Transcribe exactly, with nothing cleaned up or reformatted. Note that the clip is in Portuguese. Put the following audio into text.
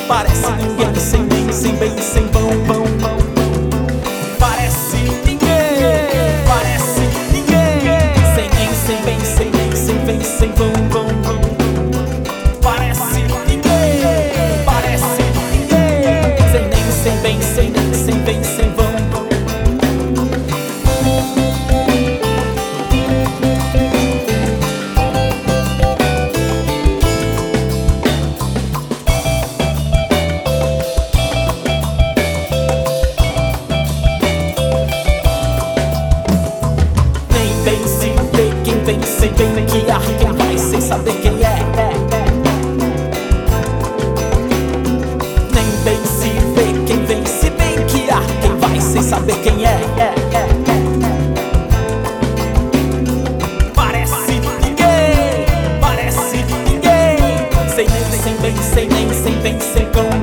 Parece ninguém, sem nem, sem bem, sem vão, vão, vão. Parece ninguém, parece ninguém. Sem nem, sem bem, sem nem, sem bem, sem vão, vão, vão. Parece ninguém, parece ninguém. Sem nem, sem bem, sem nem, sem bem, sem vão, vão. Sem bem que ar, quem vai sem saber quem é, é, é. Nem bem se vê quem vem, se bem que ar, quem vai sem saber quem é, é, é, é. Parece ninguém, parece ninguém. Sem nem, sem bem, sem nem, sem bem, sem cão.